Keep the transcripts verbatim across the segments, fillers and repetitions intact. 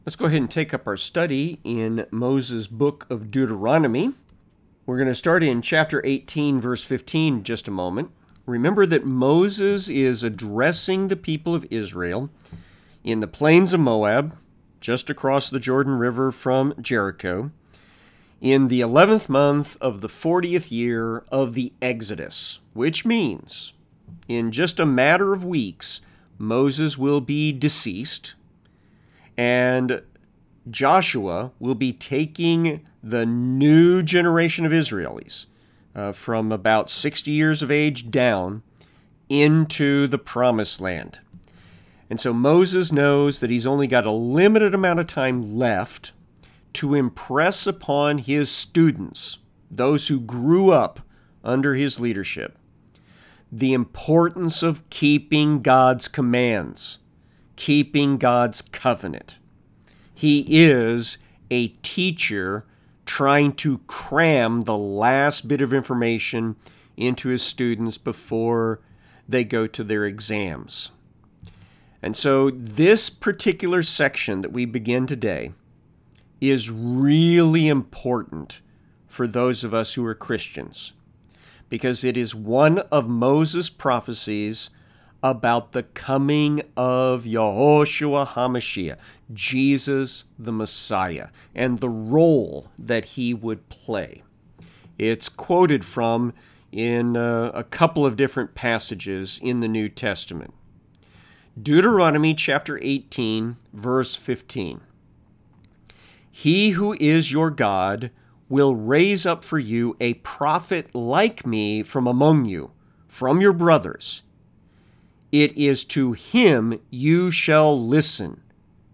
Let's go ahead and take up our study in Moses' book of Deuteronomy. We're going to start in chapter eighteen, verse fifteen in just a moment. Remember that Moses is addressing the people of Israel in the plains of Moab, just across the Jordan River from Jericho, in the eleventh month of the fortieth year of the Exodus, which means in just a matter of weeks, Moses will be deceased, and Joshua will be taking the new generation of Israelis uh, from about sixty years of age down into the Promised Land. And so Moses knows that he's only got a limited amount of time left to impress upon his students, those who grew up under his leadership, the importance of keeping God's commands, keeping God's covenant. He is a teacher trying to cram the last bit of information into his students before they go to their exams. And so this particular section that we begin today is really important for those of us who are Christians, because it is one of Moses' prophecies about the coming of Yehoshua HaMashiach, Jesus the Messiah, and the role that he would play. It's quoted from in uh, a couple of different passages in the New Testament. Deuteronomy chapter eighteen, verse fifteen. He who is your God will raise up for you a prophet like me from among you, from your brothers. It is to him you shall listen,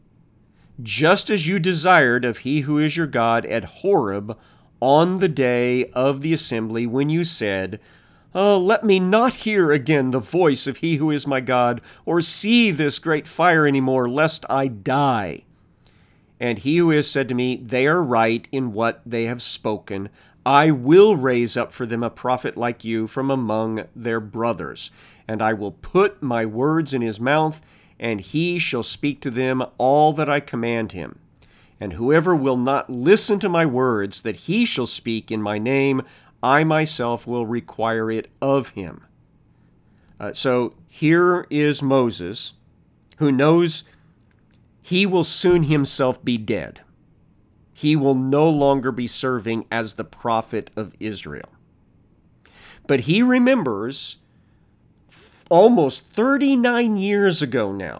just as you desired of he who is your God at Horeb on the day of the assembly when you said, Oh, let me not hear again the voice of he who is my God, or see this great fire any more, lest I die. And he who has said to me, They are right in what they have spoken. I will raise up for them a prophet like you from among their brothers. And I will put my words in his mouth, and he shall speak to them all that I command him. And whoever will not listen to my words that he shall speak in my name, I myself will require it of him. Uh, so here is Moses, who knows he will soon himself be dead. He will no longer be serving as the prophet of Israel. But he remembers almost thirty-nine years ago now,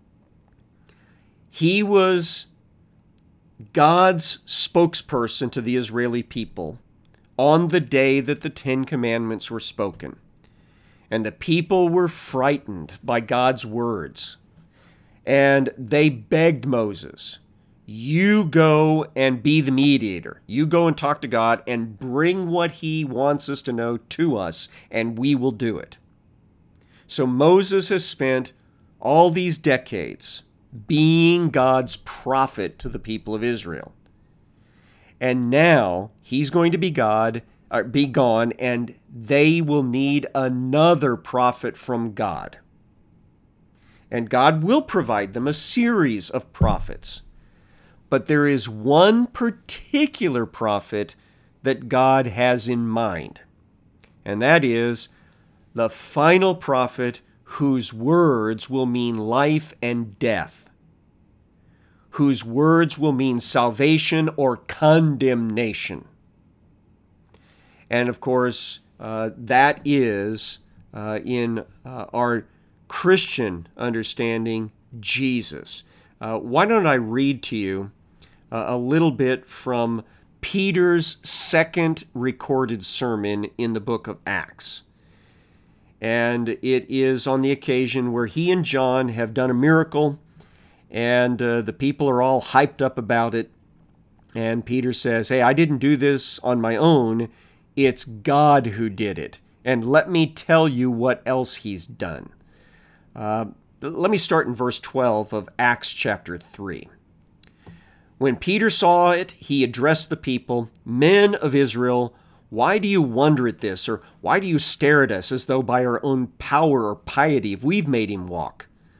he was God's spokesperson to the Israeli people on the day that the Ten Commandments were spoken. And the people were frightened by God's words. And they begged Moses, you go and be the mediator. You go and talk to God and bring what he wants us to know to us, and we will do it. So Moses has spent all these decades being God's prophet to the people of Israel. And now he's going to be God, or be gone, and they will need another prophet from God. And God will provide them a series of prophets. But there is one particular prophet that God has in mind, and that is the final prophet whose words will mean life and death, whose words will mean salvation or condemnation. And of course, uh, that is, uh, in uh, our Christian understanding, Jesus. Uh, why don't I read to you uh, a little bit from Peter's second recorded sermon in the book of Acts. And it is on the occasion where he and John have done a miracle, and uh, the people are all hyped up about it. And Peter says, hey, I didn't do this on my own. It's God who did it. And let me tell you what else he's done. Uh, let me start in verse twelve of Acts chapter three. When Peter saw it, he addressed the people, Men of Israel, why do you wonder at this? Or why do you stare at us as though by our own power or piety if we've made him walk?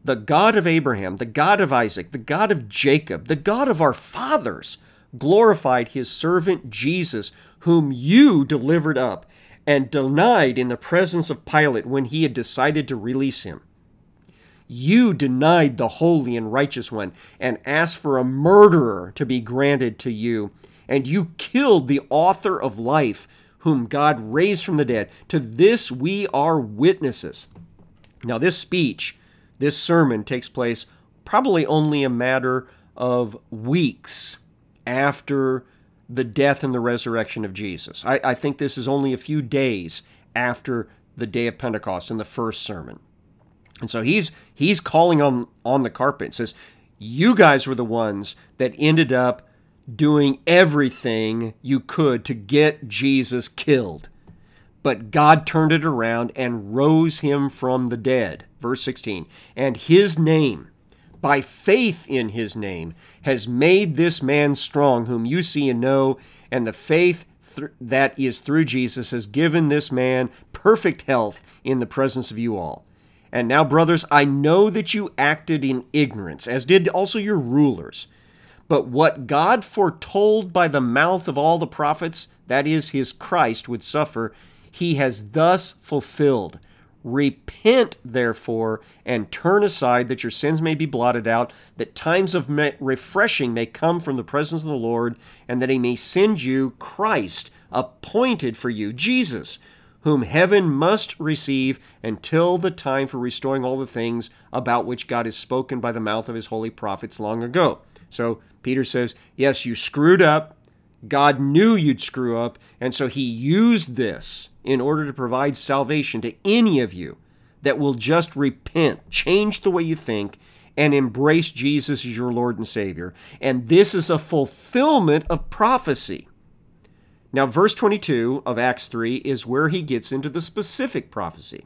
the God of Abraham, the God of Isaac, the God of Jacob, the God of our fathers, glorified his servant Jesus, whom you delivered up and denied in the presence of Pilate when he had decided to release him. You denied the holy and righteous one and asked for a murderer to be granted to you, and you killed the author of life, whom God raised from the dead. To this we are witnesses. Now this speech, this sermon takes place probably only a matter of weeks after the death and the resurrection of Jesus. I, I think this is only a few days after the day of Pentecost in the first sermon. And so he's he's calling on, on the carpet and says, you guys were the ones that ended up doing everything you could to get Jesus killed. But God turned it around and rose him from the dead. Verse sixteen, and his name, by faith in his name, has made this man strong, whom you see and know, and the faith th- that is through Jesus has given this man perfect health in the presence of you all. And now, brothers, I know that you acted in ignorance, as did also your rulers. But what God foretold by the mouth of all the prophets, that is, his Christ, would suffer, he has thus fulfilled. Repent, therefore, and turn aside, that your sins may be blotted out, that times of refreshing may come from the presence of the Lord, and that he may send you Christ, appointed for you, Jesus, whom heaven must receive until the time for restoring all the things about which God has spoken by the mouth of his holy prophets long ago. So Peter says, yes, you screwed up. God knew you'd screw up, and so he used this in order to provide salvation to any of you that will just repent, change the way you think, and embrace Jesus as your Lord and Savior. And this is a fulfillment of prophecy. Now, verse twenty-two of Acts three is where he gets into the specific prophecy.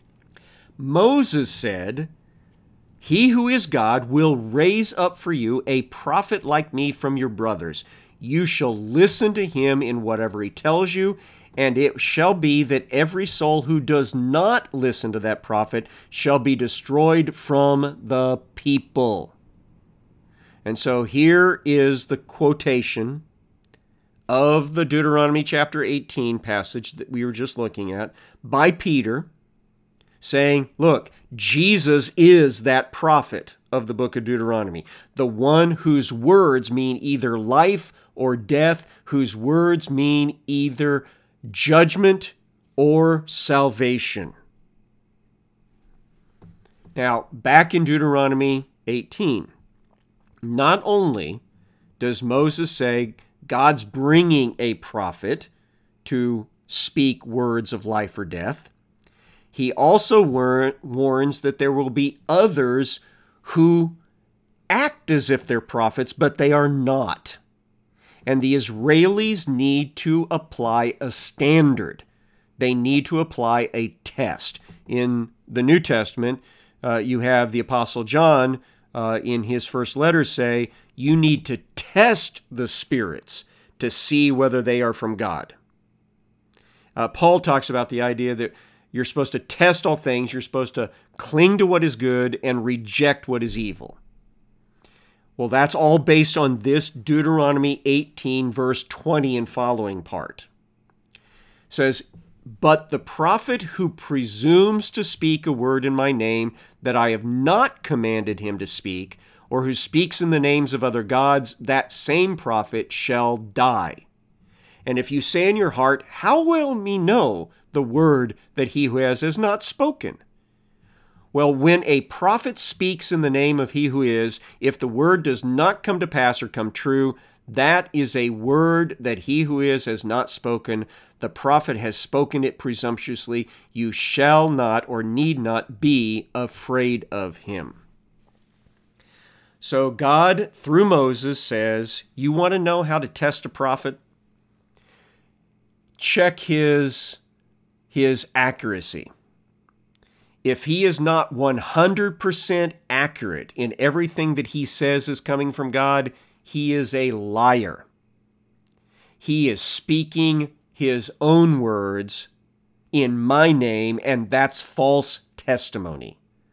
Moses said, he who is God will raise up for you a prophet like me from your brothers. You shall listen to him in whatever he tells you, and it shall be that every soul who does not listen to that prophet shall be destroyed from the people. And so here is the quotation of the Deuteronomy chapter eighteen passage that we were just looking at by Peter, saying, look, Jesus is that prophet of the book of Deuteronomy, the one whose words mean either life or death, whose words mean either judgment or salvation. Now, back in Deuteronomy eighteen, not only does Moses say God's bringing a prophet to speak words of life or death, he also war- warns that there will be others who act as if they're prophets, but they are not. And the Israelis need to apply a standard. They need to apply a test. In the New Testament, uh, you have the Apostle John uh, in his first letter say, you need to test the spirits to see whether they are from God. Uh, Paul talks about the idea that you're supposed to test all things. You're supposed to cling to what is good and reject what is evil. Well, that's all based on this Deuteronomy eighteen, verse twenty and following part. It says, but the prophet who presumes to speak a word in my name that I have not commanded him to speak, or who speaks in the names of other gods, that same prophet shall die. And if you say in your heart, how will me know the word that he who has has not spoken? Well, when a prophet speaks in the name of he who is, if the word does not come to pass or come true, that is a word that he who is has not spoken. The prophet has spoken it presumptuously. You shall not or need not be afraid of him. So God, through Moses, says, you want to know how to test a prophet? Check his, his accuracy. If he is not one hundred percent accurate in everything that he says is coming from God, he is a liar. He is speaking his own words in my name, and that's false testimony.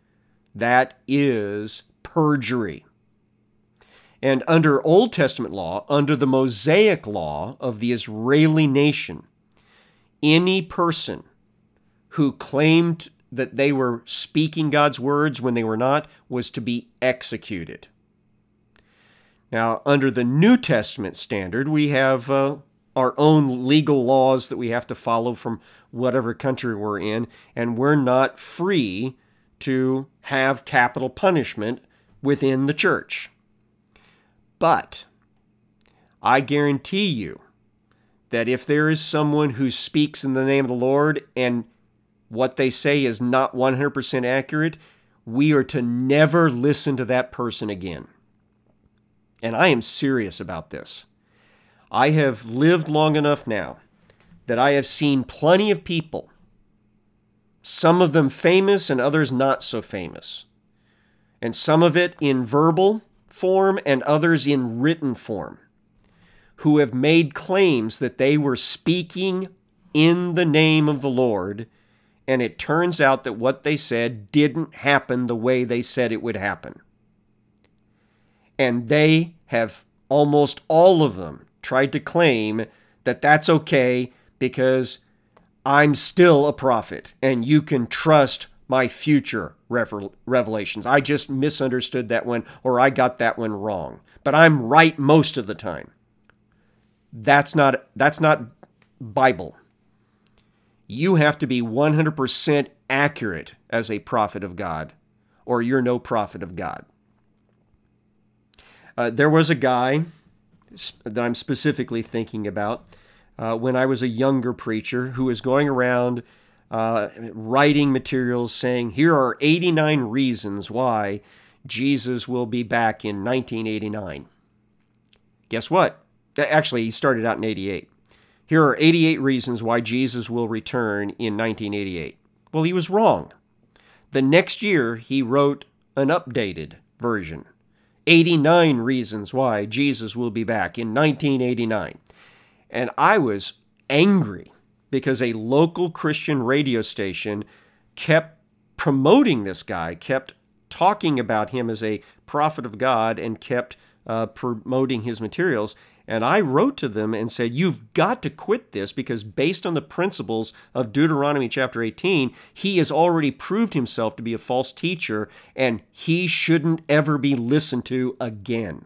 That is perjury. And under Old Testament law, under the Mosaic law of the Israeli nation, any person who claimed that they were speaking God's words when they were not was to be executed. Now, under the New Testament standard, we have uh, our own legal laws that we have to follow from whatever country we're in, and we're not free to have capital punishment within the church. But I guarantee you that if there is someone who speaks in the name of the Lord and what they say is not one hundred percent accurate, we are to never listen to that person again. And I am serious about this. I have lived long enough now that I have seen plenty of people, some of them famous and others not so famous, and some of it in verbal form and others in written form, who have made claims that they were speaking in the name of the Lord, and it turns out that what they said didn't happen the way they said it would happen. And they have, almost all of them, tried to claim that that's okay because I'm still a prophet and you can trust my future revelations. I just misunderstood that one, or I got that one wrong. But I'm right most of the time. That's not, that's not Bible. You have to be one hundred percent accurate as a prophet of God, or you're no prophet of God. Uh, there was a guy that I'm specifically thinking about uh, when I was a younger preacher who was going around uh, writing materials saying, here are eighty-nine reasons why Jesus will be back in nineteen eighty-nine. Guess what? Actually, he started out in eighty-eight. Here are eighty-eight reasons why Jesus will return in nineteen eighty-eight. Well, he was wrong. The next year, he wrote an updated version. eighty-nine reasons why Jesus will be back in nineteen eighty-nine. And I was angry because a local Christian radio station kept promoting this guy, kept talking about him as a prophet of God, and kept uh, promoting his materials. And I wrote to them and said, you've got to quit this because based on the principles of Deuteronomy chapter eighteen, he has already proved himself to be a false teacher and he shouldn't ever be listened to again.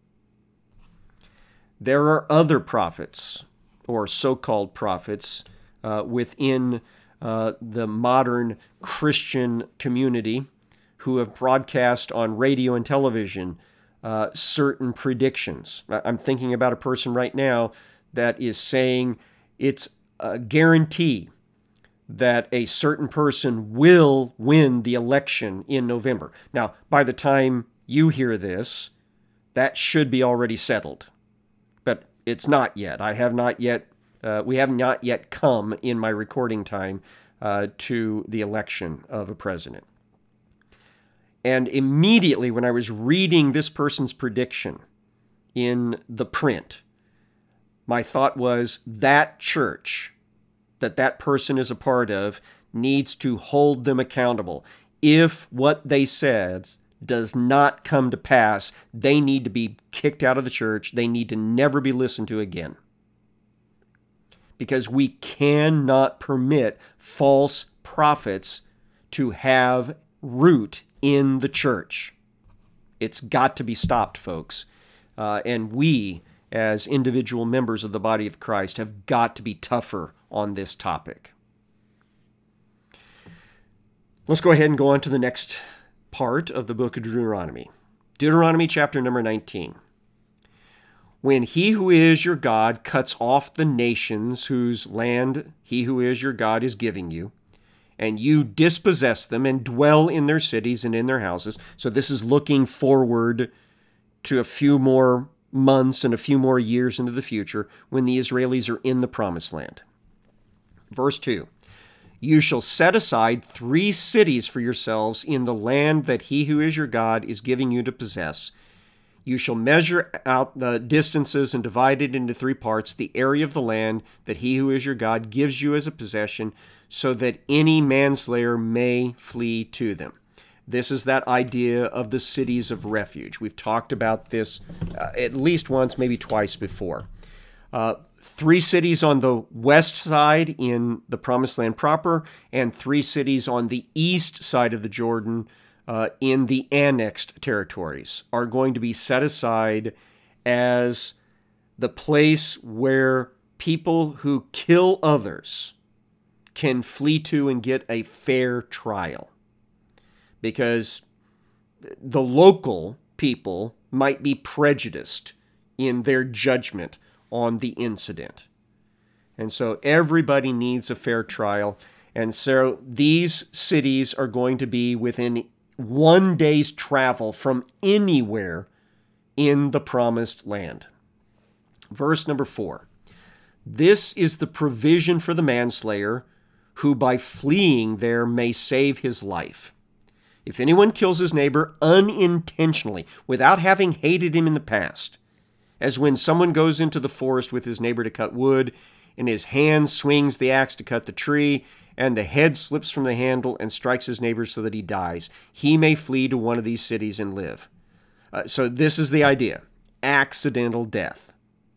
There are other prophets, or so-called prophets, uh, within uh, the modern Christian community who have broadcast on radio and television Uh, certain predictions. I'm thinking about a person right now that is saying it's a guarantee that a certain person will win the election in November. Now, by the time you hear this, that should be already settled. But it's not yet. I have not yet, uh, we have not yet come in my recording time uh, to the election of a president. And immediately when I was reading this person's prediction in the print, my thought was that church that that person is a part of needs to hold them accountable. If what they said does not come to pass, they need to be kicked out of the church. They need to never be listened to again. Because we cannot permit false prophets to have root in the church. It's got to be stopped, folks. Uh, and we, as individual members of the body of Christ, have got to be tougher on this topic. Let's go ahead and go on to the next part of the book of Deuteronomy. Deuteronomy chapter number nineteen. When he who is your God cuts off the nations whose land he who is your God is giving you, and you dispossess them and dwell in their cities and in their houses. So this is looking forward to a few more months and a few more years into the future when the Israelis are in the promised land. Verse two, you shall set aside three cities for yourselves in the land that he who is your God is giving you to possess. You shall measure out the distances and divide it into three parts, the area of the land that he who is your God gives you as a possession, so that any manslayer may flee to them. This is that idea of the cities of refuge. We've talked about this uh, at least once, maybe twice before. Uh, three cities on the west side in the Promised Land proper, and three cities on the east side of the Jordan uh, in the annexed territories are going to be set aside as the place where people who kill others can flee to and get a fair trial. Because the local people might be prejudiced in their judgment on the incident. And so everybody needs a fair trial. And so these cities are going to be within one day's travel from anywhere in the Promised Land. Verse number four. This is the provision for the manslayer, who by fleeing there may save his life. If anyone kills his neighbor unintentionally, without having hated him in the past, as when someone goes into the forest with his neighbor to cut wood, and his hand swings the axe to cut the tree, and the head slips from the handle and strikes his neighbor so that he dies, he may flee to one of these cities and live. Uh, so this is the idea. Accidental death.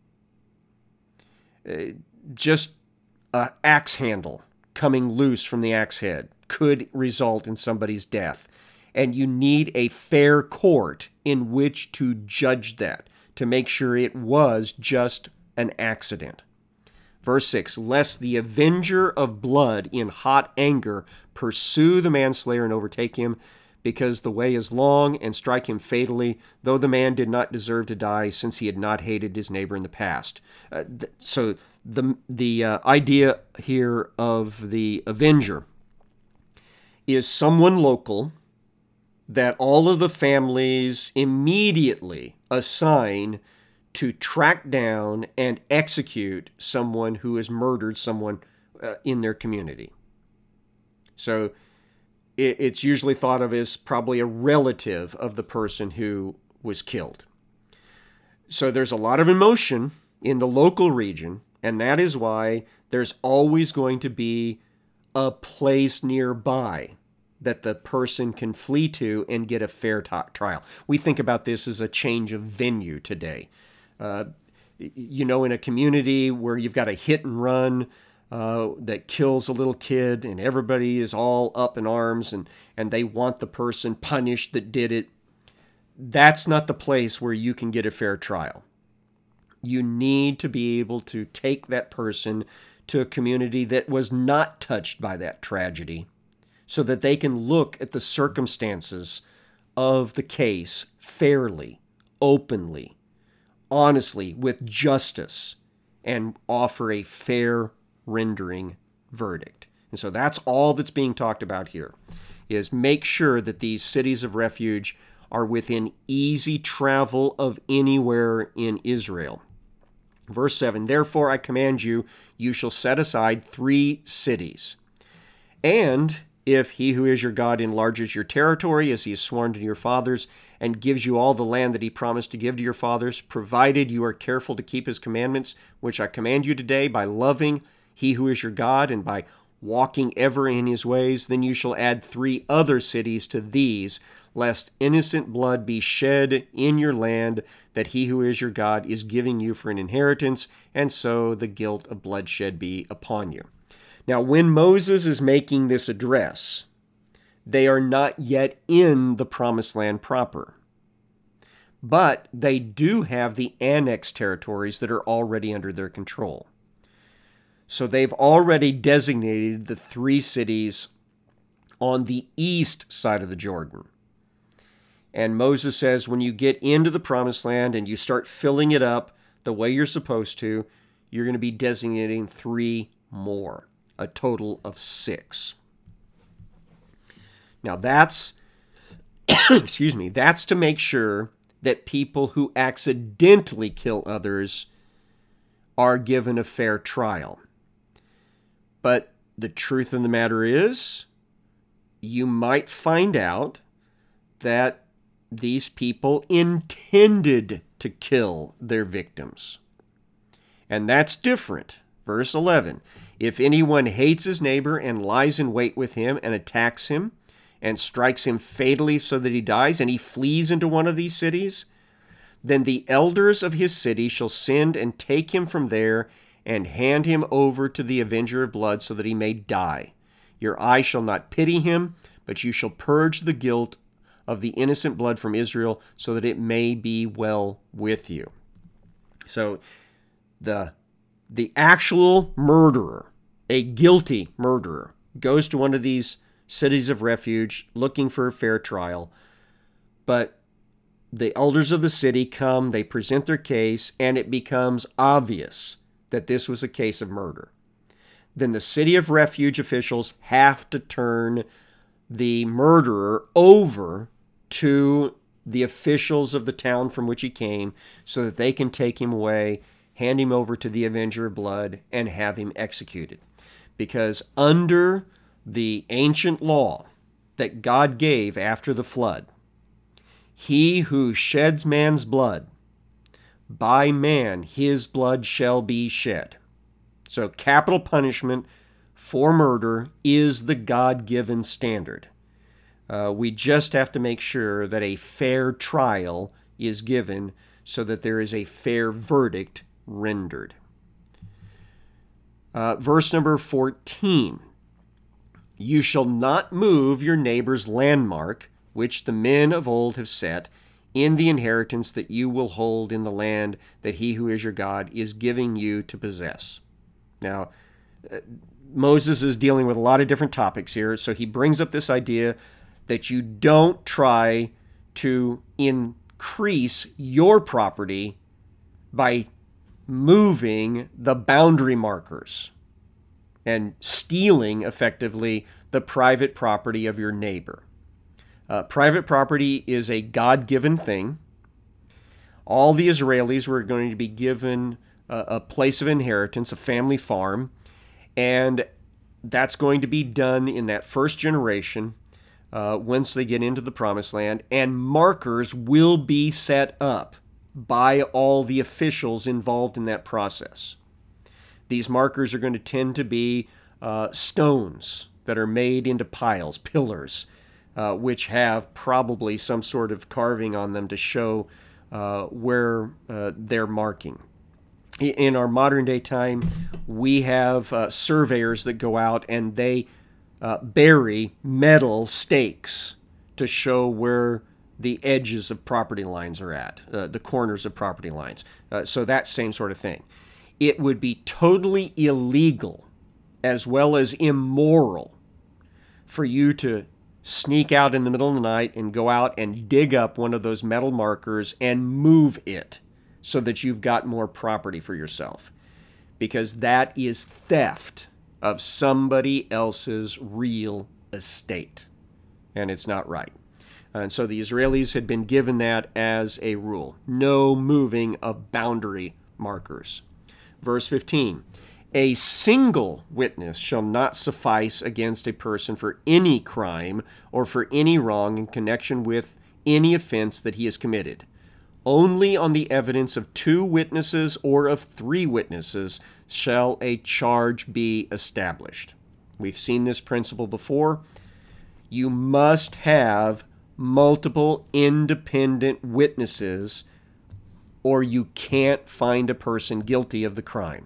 Uh, just an axe handle coming loose from the axe head could result in somebody's death. And you need a fair court in which to judge that, to make sure it was just an accident. Verse six, lest the avenger of blood in hot anger pursue the manslayer and overtake him, because the way is long, and strike him fatally, though the man did not deserve to die, since he had not hated his neighbor in the past. Uh, th- so the, the uh, idea here of the avenger is someone local that all of the families immediately assign to track down and execute someone who has murdered someone uh, in their community. So it, it's usually thought of as probably a relative of the person who was killed. So there's a lot of emotion in the local region, and that is why there's always going to be a place nearby that the person can flee to and get a fair t- trial. We think about this as a change of venue today. Uh, you know, in a community where you've got a hit and run uh, that kills a little kid and everybody is all up in arms and, and they want the person punished that did it, that's not the place where you can get a fair trial. You need to be able to take that person to a community that was not touched by that tragedy, so that they can look at the circumstances of the case fairly, openly, honestly, with justice, and offer a fair rendering verdict. And so that's all that's being talked about here, is make sure that these cities of refuge are within easy travel of anywhere in Israel. Verse seven, therefore I command you, you shall set aside three cities. And if he who is your God enlarges your territory, as he has sworn to your fathers, and gives you all the land that he promised to give to your fathers, provided you are careful to keep his commandments, which I command you today, by loving he who is your God, and by walking ever in his ways, then you shall add three other cities to these, lest innocent blood be shed in your land that he who is your God is giving you for an inheritance, and so the guilt of bloodshed be upon you. Now, when Moses is making this address, they are not yet in the Promised Land proper. But they do have the annexed territories that are already under their control. So they've already designated the three cities on the east side of the Jordan. And Moses says, when you get into the Promised Land and you start filling it up the way you're supposed to, you're going to be designating three more. A total of six. Now that's, excuse me, that's to make sure that people who accidentally kill others are given a fair trial. But the truth of the matter is, you might find out that these people intended to kill their victims. And that's different. Verse eleven, if anyone hates his neighbor and lies in wait with him and attacks him and strikes him fatally so that he dies, and he flees into one of these cities, then the elders of his city shall send and take him from there and hand him over to the avenger of blood so that he may die. Your eye shall not pity him, but you shall purge the guilt of the innocent blood from Israel so that it may be well with you. So the, the actual murderer, a guilty murderer, goes to one of these cities of refuge looking for a fair trial, but the elders of the city come, they present their case, and it becomes obvious that this was a case of murder. Then the city of refuge officials have to turn the murderer over to the officials of the town from which he came so that they can take him away, hand him over to the avenger of blood, and have him executed. Because under the ancient law that God gave after the flood, he who sheds man's blood, by man his blood shall be shed. So capital punishment for murder is the God-given standard. Uh, we just have to make sure that a fair trial is given so that there is a fair verdict rendered. Uh, verse number fourteen. You shall not move your neighbor's landmark, which the men of old have set, in the inheritance that you will hold in the land that he who is your God is giving you to possess. Now, uh, Moses is dealing with a lot of different topics here, so he brings up this idea that you don't try to increase your property by moving the boundary markers and stealing, effectively, the private property of your neighbor. Uh, private property is a God-given thing. All the Israelis were going to be given a, a place of inheritance, a family farm, and that's going to be done in that first generation uh, once they get into the Promised Land, and markers will be set up by all the officials involved in that process. These markers are going to tend to be uh, stones that are made into piles, pillars, uh, which have probably some sort of carving on them to show uh, where uh, they're marking. In our modern day time, we have uh, surveyors that go out and they uh, bury metal stakes to show where the edges of property lines are at, uh, the corners of property lines. Uh, so that same sort of thing. It would be totally illegal as well as immoral for you to sneak out in the middle of the night and go out and dig up one of those metal markers and move it so that you've got more property for yourself. Because that is theft of somebody else's real estate. And it's not right. And so the Israelis had been given that as a rule. No moving of boundary markers. Verse fifteen, a single witness shall not suffice against a person for any crime or for any wrong in connection with any offense that he has committed. Only on the evidence of two witnesses or of three witnesses shall a charge be established. We've seen this principle before. You must have multiple independent witnesses or you can't find a person guilty of the crime.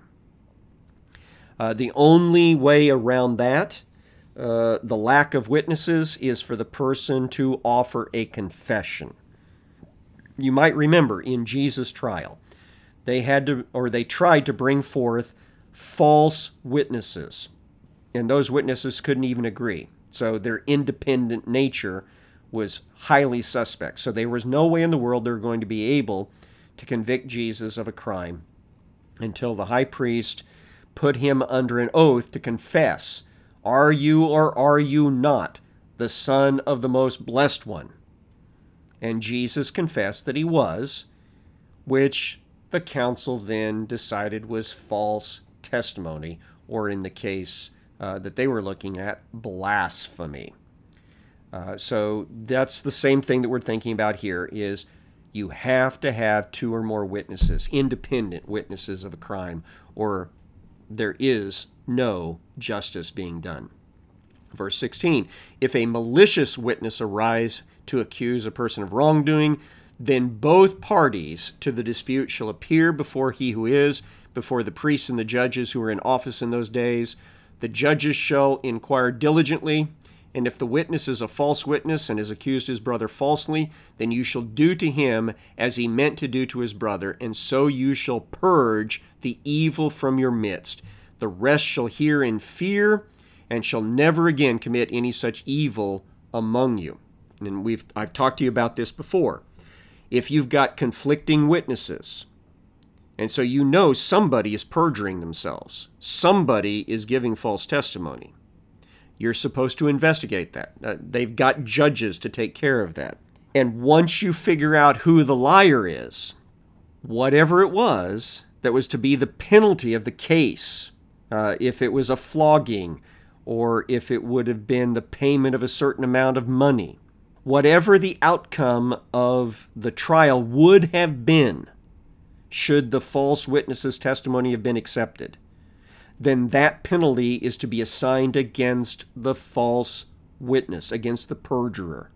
Uh, the only way around that, uh, the lack of witnesses, is for the person to offer a confession. You might remember in Jesus' trial, they had to, or they tried to bring forth false witnesses, and those witnesses couldn't even agree. So their independent nature was highly suspect. So there was no way in the world they were going to be able to convict Jesus of a crime until the high priest put him under an oath to confess, are you or are you not the Son of the Most Blessed One? And Jesus confessed that he was, which the council then decided was false testimony, or in the case uh, that they were looking at, blasphemy. Uh, so that's the same thing that we're thinking about here, is you have to have two or more witnesses, independent witnesses of a crime, or there is no justice being done. Verse sixteen, if a malicious witness arise to accuse a person of wrongdoing, then both parties to the dispute shall appear before he who is, before the priests and the judges who were in office in those days. The judges shall inquire diligently, and if the witness is a false witness and has accused his brother falsely, then you shall do to him as he meant to do to his brother, and so you shall purge the evil from your midst. The rest shall hear in fear, and shall never again commit any such evil among you. And we've I've talked to you about this before. If you've got conflicting witnesses, and so you know somebody is perjuring themselves, somebody is giving false testimony, you're supposed to investigate that. Uh, they've got judges to take care of that. And once you figure out who the liar is, whatever it was that was to be the penalty of the case, uh, if it was a flogging, or if it would have been the payment of a certain amount of money, whatever the outcome of the trial would have been, should the false witness's testimony have been accepted, then that penalty is to be assigned against the false witness, against the perjurer.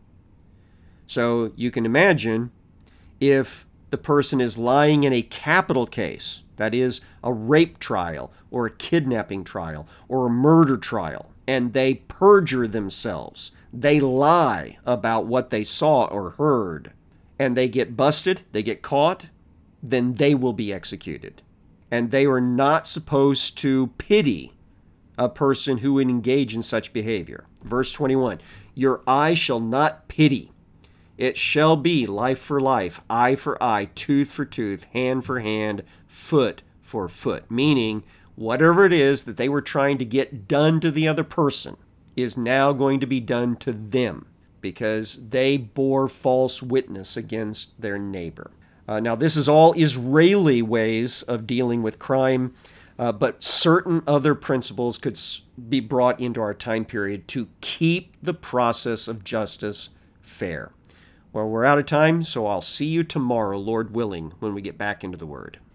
So you can imagine if the person is lying in a capital case, that is, a rape trial, or a kidnapping trial, or a murder trial, and they perjure themselves, they lie about what they saw or heard, and they get busted, they get caught, then they will be executed. And they are not supposed to pity a person who would engage in such behavior. Verse twenty-one, your eye shall not pity. It shall be life for life, eye for eye, tooth for tooth, hand for hand, foot for foot. Meaning, whatever it is that they were trying to get done to the other person is now going to be done to them because they bore false witness against their neighbor. Uh, now, this is all Israeli ways of dealing with crime, uh, but certain other principles could be brought into our time period to keep the process of justice fair. Well, we're out of time, so I'll see you tomorrow, Lord willing, when we get back into the Word.